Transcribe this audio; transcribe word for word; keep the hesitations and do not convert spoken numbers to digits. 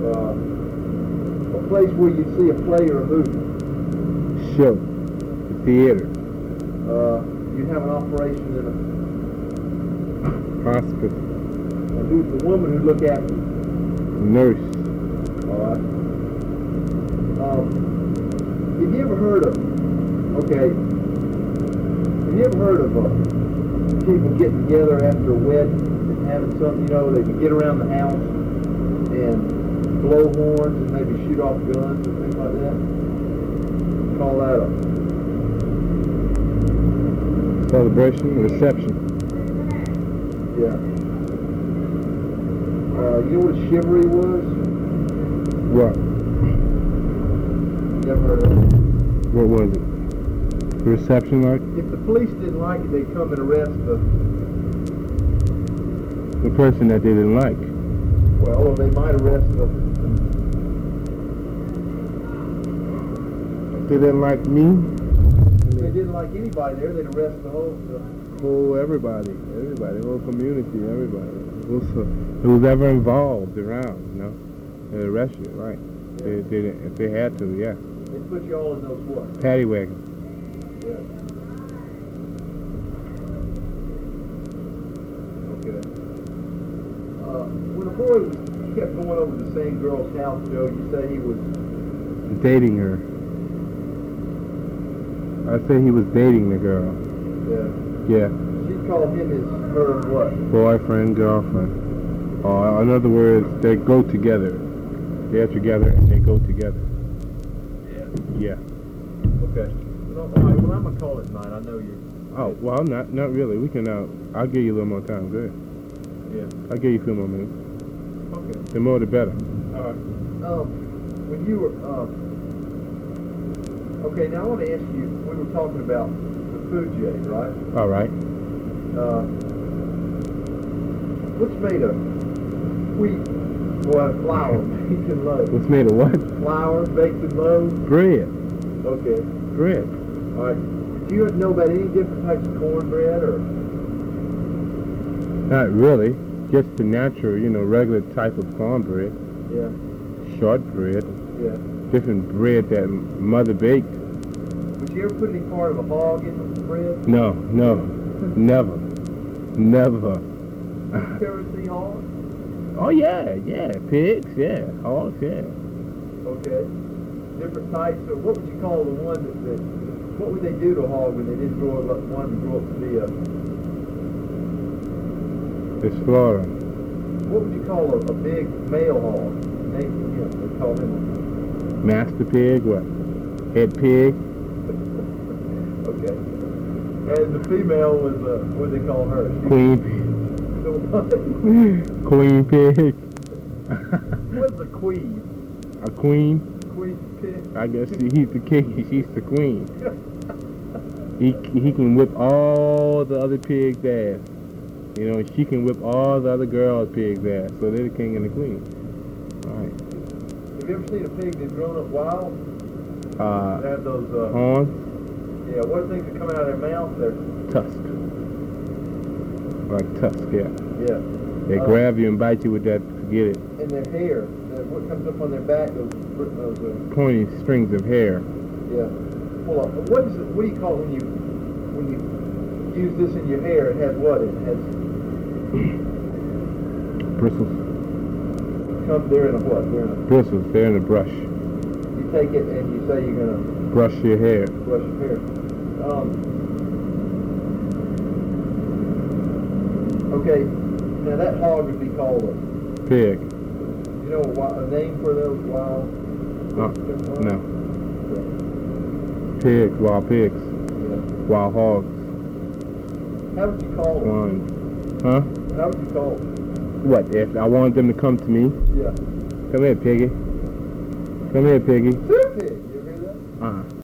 Uh, a place where you see a play or a movie. Show. The theater. Uh, you have an operation in a Hospital. And who's the woman who look after you? Nurse. All right. Um, have you ever heard of? Okay. Have you ever heard of uh, people getting together after a wedding and having something? You know, they can get around the house and blow horns and maybe shoot off guns and things like that. Call that a Celebration. Reception. yeah. Uh, you know what a chivalry was? What? You ever heard of it? What was it? The reception like? If the police didn't like it, they'd come and arrest the, The person that they didn't like. well, or they might arrest the, If they didn't like me, if they didn't like anybody there, they'd arrest the whole, the, whole everybody, everybody, the whole community, everybody. Also, who's ever involved around, you know, they arrest you, right? yeah. They, they, if they had to, yeah. They'd put you all in those what? Paddy wagon. Yeah. Okay. Uh, when a boy was, kept going over to the same girl's house, Joe, you say he was, Dating her. I say he was dating the girl. yeah, Yeah. she'd call him his, her what? Boyfriend, girlfriend. Or in other words, they go together. They're together and they go together. Yeah. Yeah. Okay. Well, all right, well, I'm going to call it tonight. I know you're... Oh, well, not not really. We can, uh, I'll give you a little more time. Good. Yeah. I'll give you a few more minutes. Okay. The more the better. All right. Um, when you were, um, okay, now I want to ask you, we were talking about the food jade, right? All right. Uh, what's made of wheat, well, flour, baked in loaf? What's made of what? Flour, baked in loaf? Bread. Okay. Bread. All right. Do you know about any different types of cornbread, or? Not really. Just the natural, you know, regular type of cornbread. Yeah. Shortbread. Yeah. Different bread that mother baked. Would you ever put any part of a hog in the bread? No, no. Never. Never. Did you ever see hogs? Oh, yeah, yeah. Pigs, yeah. Hogs, yeah. Okay. Different types. So what would you call the one that, that what would they do to a hog when they didn't grow up, one to grow up to be a, It's Florida. what would you call a, a big male hog? Name, you know, they call him Master pig, what? Head pig? a, okay. And the female was, uh, what do they call her? She, Queen pig. the what? Queen pig. What's the queen? A queen? Queen pig? I guess she, he's the king, she's the queen. He he can whip all the other pigs' ass. You know, she can whip all the other girls' pigs' ass. So they're the king and the queen. All right. Have you ever seen a pig that's grown up wild? Uh, They have those, uh, horns, yeah, what are things that come out of their mouth? They're, tusk. Like tusk, yeah. yeah. They Uh, grab you and bite you with that, forget it, And their hair, the, what comes up on their back, those, those, uh, pointy strings of hair. yeah. Well, uh, what is it, what do you call it when you, when you use this in your hair? It has what? It has, Bristles. come there in a what? They're in a, Bristles, they're in the brush. you take it and you say you're gonna Brush your hair. brush your hair. Um, okay, now that hog would be called a, Pig. you know, a, wi- a name for those wild? Uh, no. Yeah. Pigs, wild pigs. Yeah. Wild hogs. How would you call them? Swine. Huh? How would you call them? What, if I wanted them to come to me? Yeah. Come here, piggy. Come here, piggy. Pig. You ever hear that? Uh-huh.